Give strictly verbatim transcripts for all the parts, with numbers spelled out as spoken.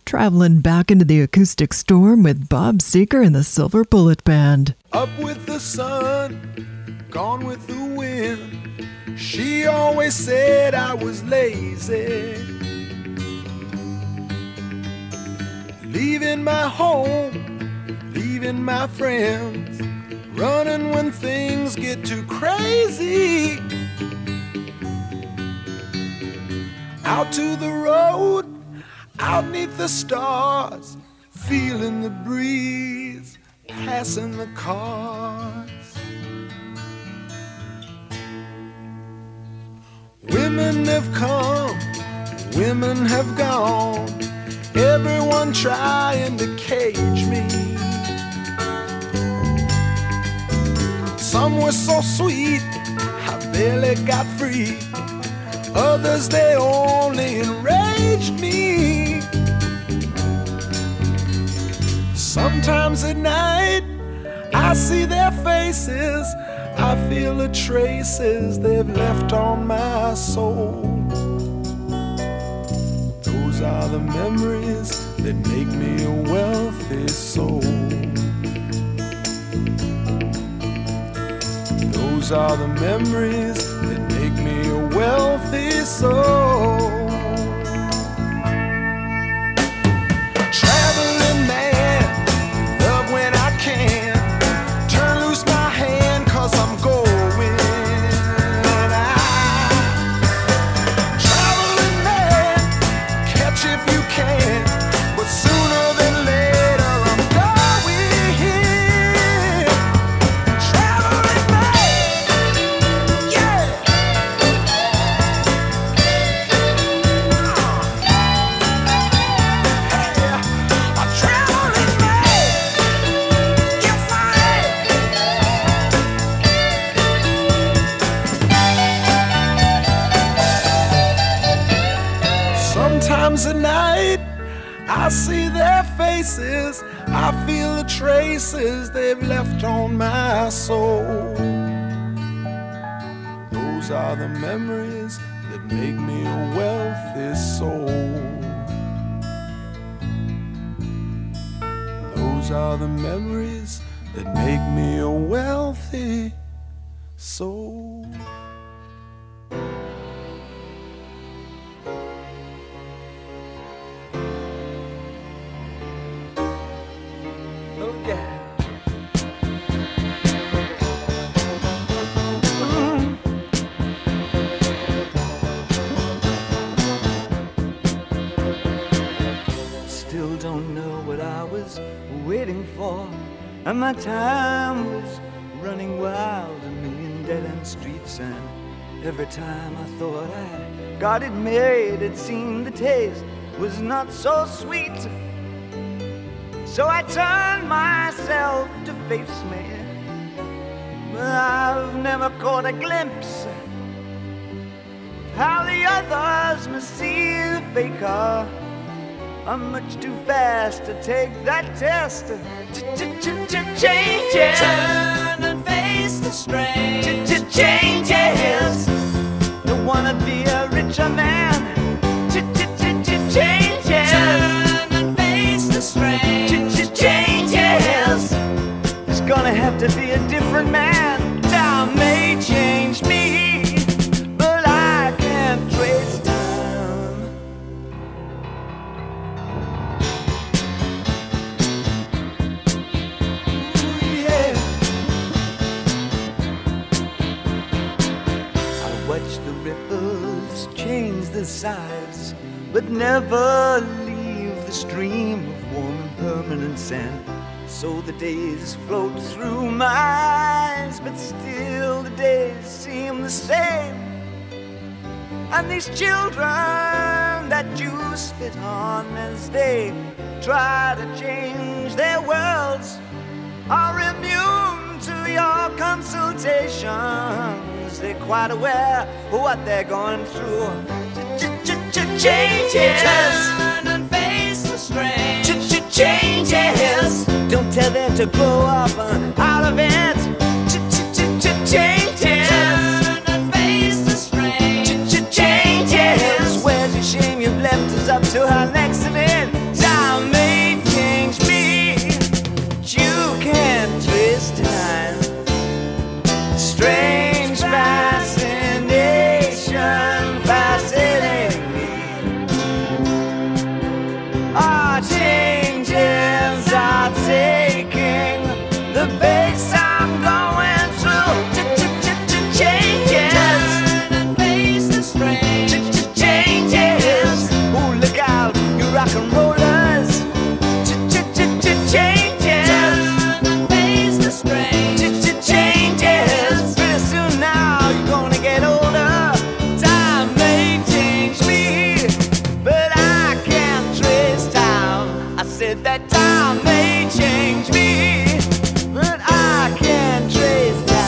traveling back into the acoustic storm with Bob Seger and the Silver Bullet Band. Up with the sun, gone with the wind. She always said I was lazy. Leaving my home, leaving my friends, running when things get too crazy. Out to the road, out neath the stars, feeling the breeze, passing the cars. Women have come, women have gone, everyone trying to cage me. Some were so sweet, I barely got free. Others, they only enraged me. Sometimes at night, I see their faces, I feel the traces they've left on my soul. Those are the memories that make me a wealthy soul. Those are the memories that make me a wealthy soul. Traveling man, love when I can. Turn loose my hand, cause I'm going. I, traveling man, catch if you can, but sooner than later I'm going. Traveling man, yeah. Sometimes at night, I see their faces, I feel the traces they've left on my soul. Those are the memories that make me a wealthy soul. Those are the memories that make me a wealthy soul. And my time was running wild, a million dead-end streets. And every time I thought I got it made, it seemed the taste was not so sweet. So I turned myself to face me, but I've never caught a glimpse how the others must see the faker. I'm much too fast to take that test. Changes. Turn and face the strain. Changes. Don't wanna be a richer man. Changes. Turn and face the strain. Changes. There's gonna have to be a different man. Time may change me, but I can't trace time. Size, but never leave the stream of warm and permanent sand. So the days float through my eyes, but still the days seem the same. And these children that you spit on as they try to change their worlds are immune to your consultations. They're quite aware of what they're going through. Changes. Turn and face the strain. Changes. Don't tell them to grow up out of it. Changes. Turn and face the strain. Changes. Where's your shame you've left us up to our next event? Time said that time may change me, but I can't trace time.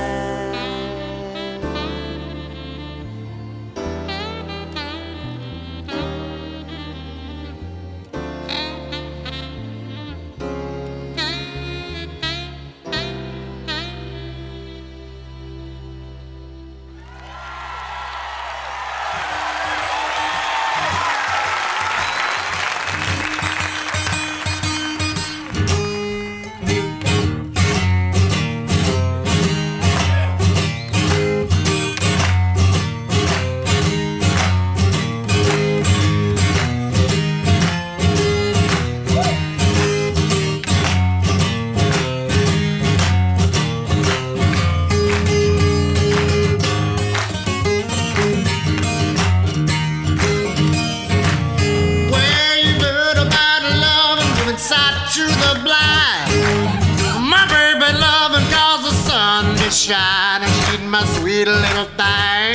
Shine and she's my sweet little thing.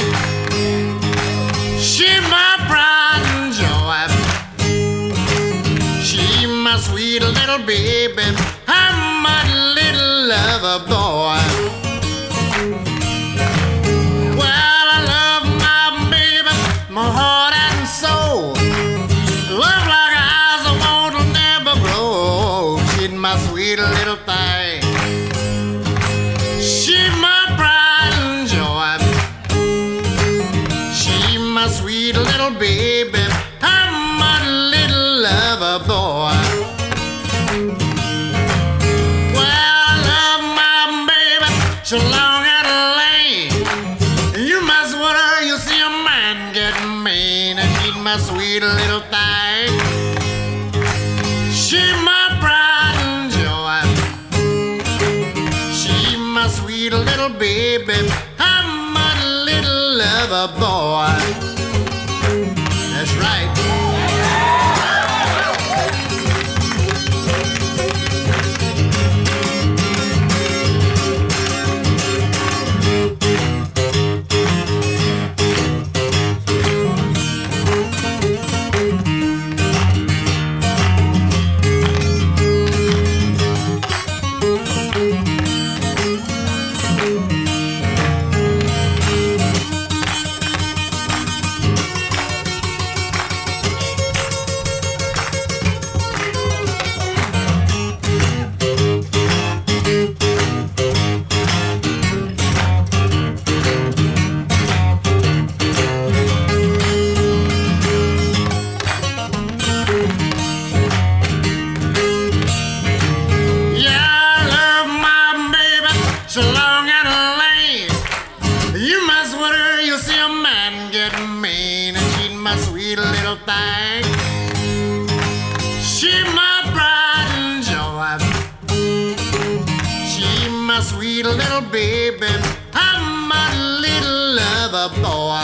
She my pride and joy. She my sweet little baby. I'm my little lover boy. Well, I love my baby, my heart and soul. Love like eyes I want to never grow. She's my sweet little thing. She my pride and joy. She my sweet little baby. I'm my little lover boy. Well, I love my baby so long and lane. You must wonder you see a man get mean, and she's my sweet little thing. She my pride and joy. She my sweet little baby. I'm a little lover boy. That's right. Little baby, I'm a little lover boy.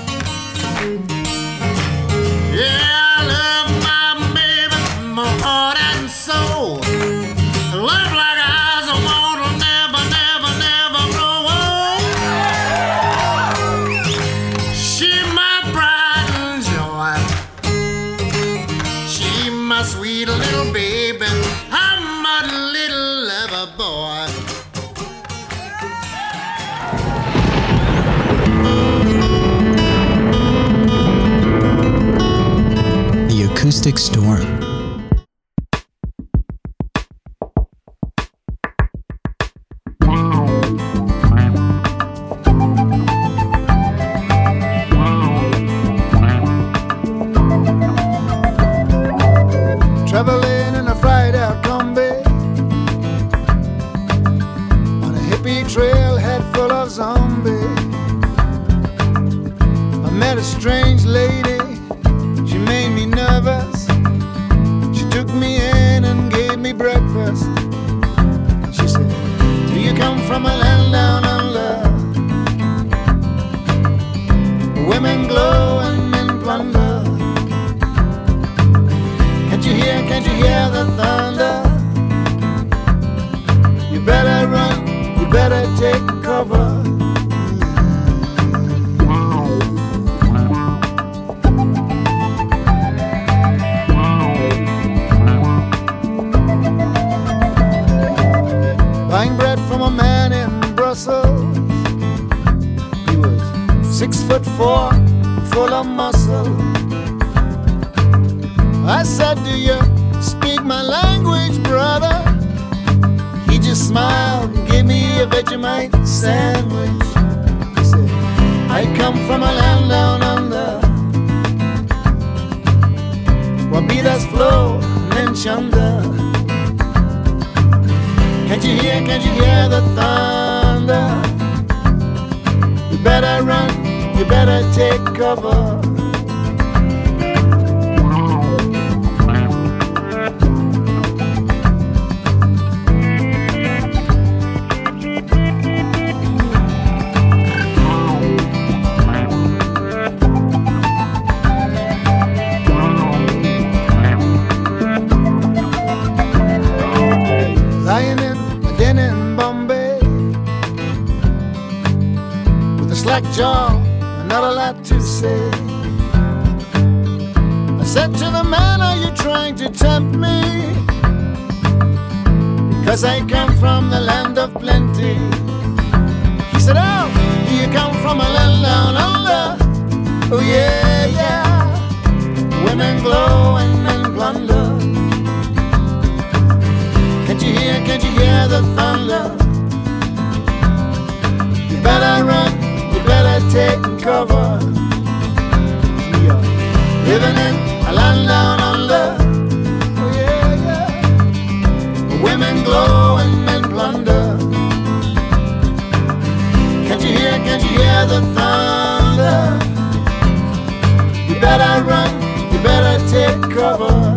Yeah, I love my baby, my heart and soul. Love like eyes I want to never, never, never grow old. She my pride and joy. She my sweet little baby. I'm a little lover boy. Acoustic Storm. Traveling in a fried out Kombi on a hippie trailhead full of zombies. I met a strange lady. She made me nervous. She took me in and gave me breakfast. She said, do you come from a land down under? Women glow and men plunder. Can't you hear, can't you hear the thunder? You better run, you better take cover. six foot four, full of muscle. I said, do you speak my language, brother? He just smiled and gave me a Vegemite sandwich. He said, I come from a land down under, Wabidas flow and Chanda. Can't you hear, can't you hear the thunder? You better run, you better take cover. Lying in a den in Bombay with a slack jaw and not a lot to say. I said to the man, are you trying to tempt me? Because I come from the land of plenty. He said, oh, do you come from a land down under? Oh yeah, yeah. Women glow and men plunder. Can't you hear, can't you hear the thunder? You better run, you better take cover. We are living in a land down under. Oh yeah, yeah. Women glow and men plunder. Can't you hear, can't you hear the thunder? You better run, you better take cover.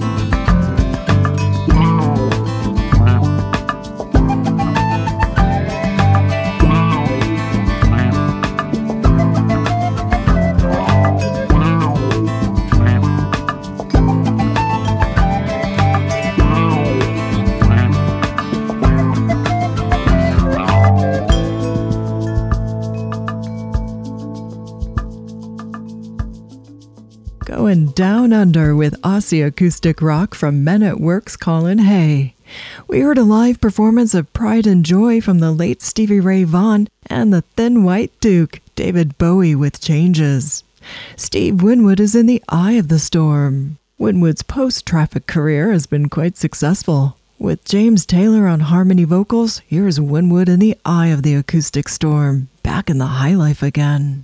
Going down under with Aussie acoustic rock from Men at Work's Colin Hay. We heard a live performance of Pride and Joy from the late Stevie Ray Vaughan and the Thin White Duke, David Bowie with Changes. Steve Winwood is in the eye of the storm. Winwood's post-traffic career has been quite successful. With James Taylor on harmony vocals, here's Winwood in the eye of the acoustic storm, back in the high life again.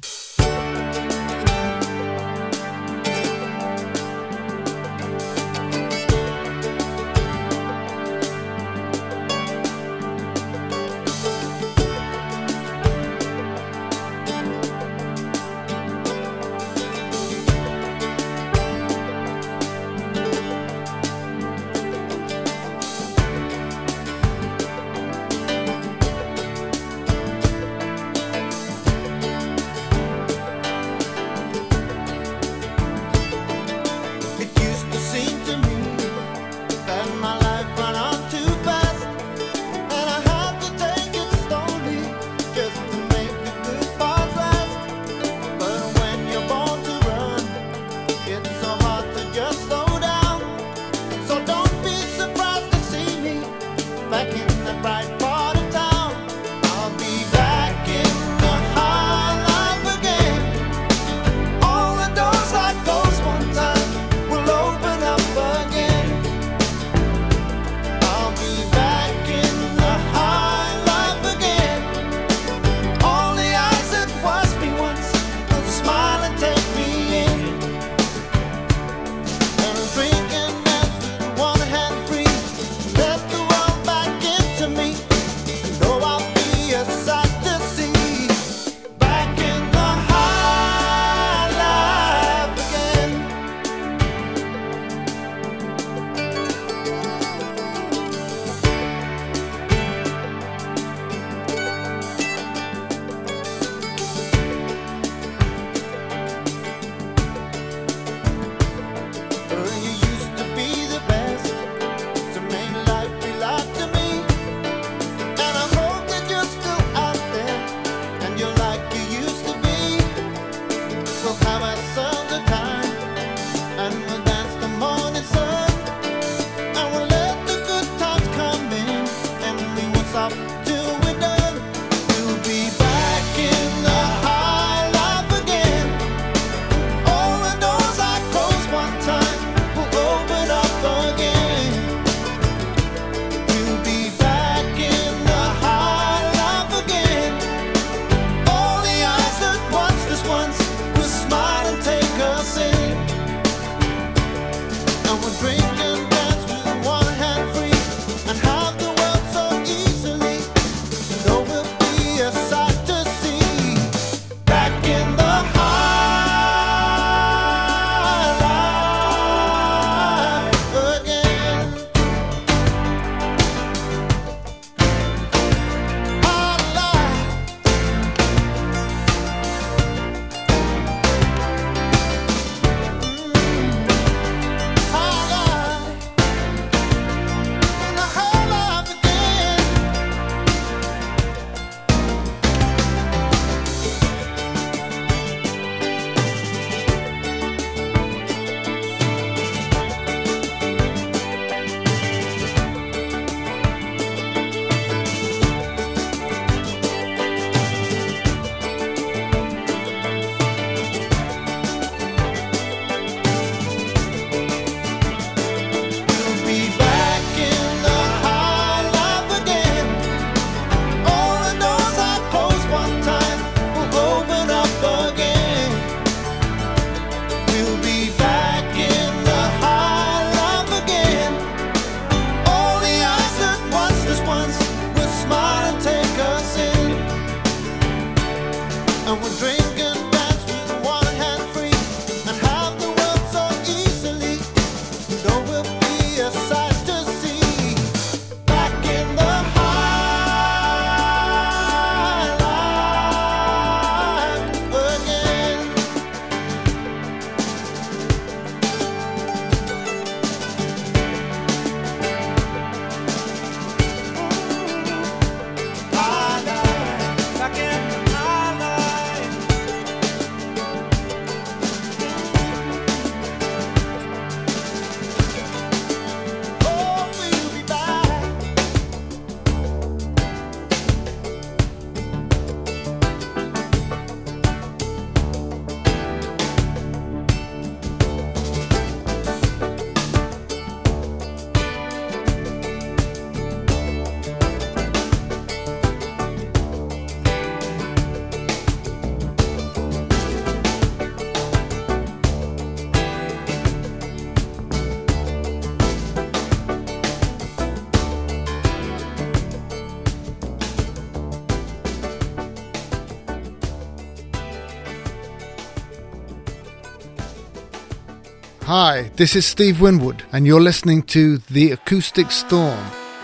will be a sight to see. Back in the high life again. High life, back in the high life. Oh, we'll be back. Hi, this is Steve Winwood, and you're listening to The Acoustic Storm.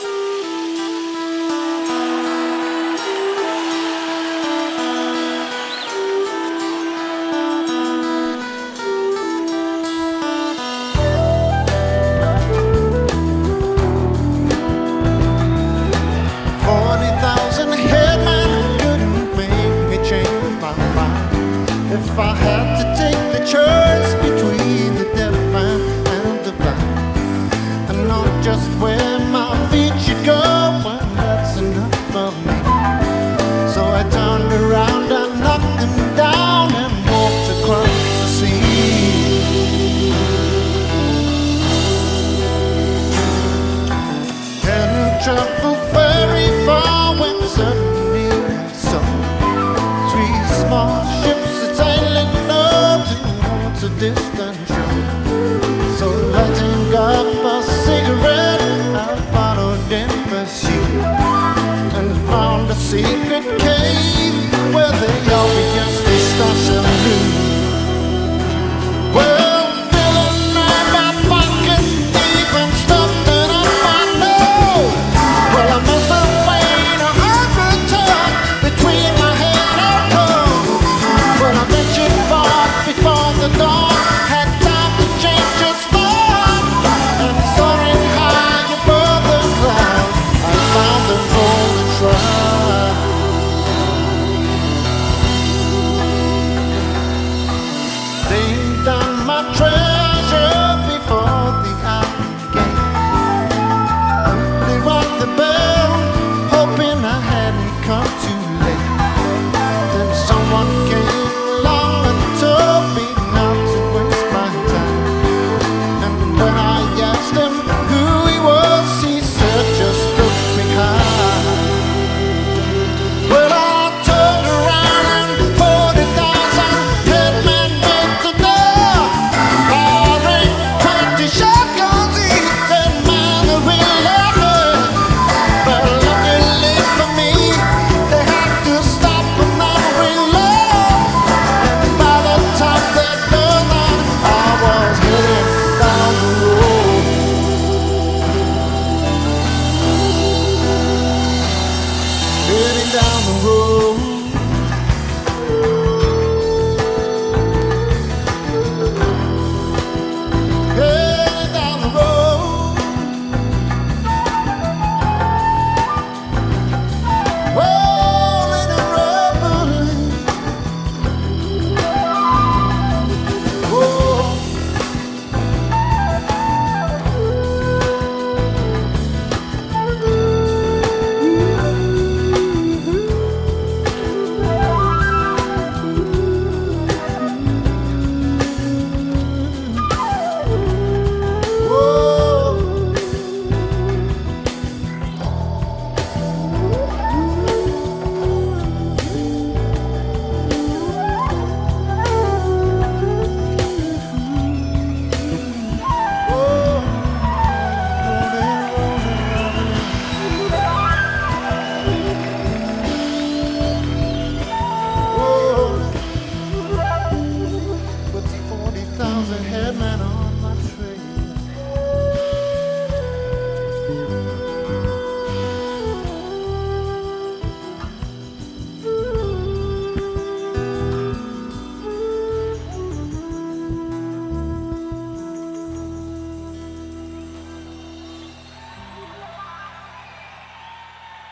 Forty thousand headmen couldn't make me change my mind. If I had to take the choice between the deaf and, and the blind, and not just where my feet should go, well, that's enough of me. So I turned around and knocked them down and walked across the sea. Hadn't traveled very far when suddenly I saw three small ships that sailing up towards a distant shore. So lighting up a cigarette, I followed in pursuit and found a secret cave where they all began to stash and loot. Well, filling my back pocket deep and stuffed it up my nose. Well,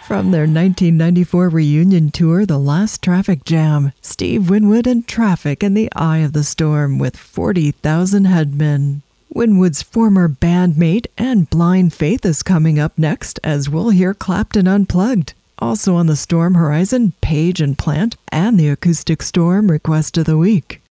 From their nineteen ninety-four reunion tour, The Last Traffic Jam, Steve Winwood and Traffic in the Eye of the Storm with forty thousand Headmen. Winwood's former bandmate and Blind Faith is coming up next, as we'll hear Clapton Unplugged. Also on the Storm horizon, Page and Plant, and the Acoustic Storm Request of the Week.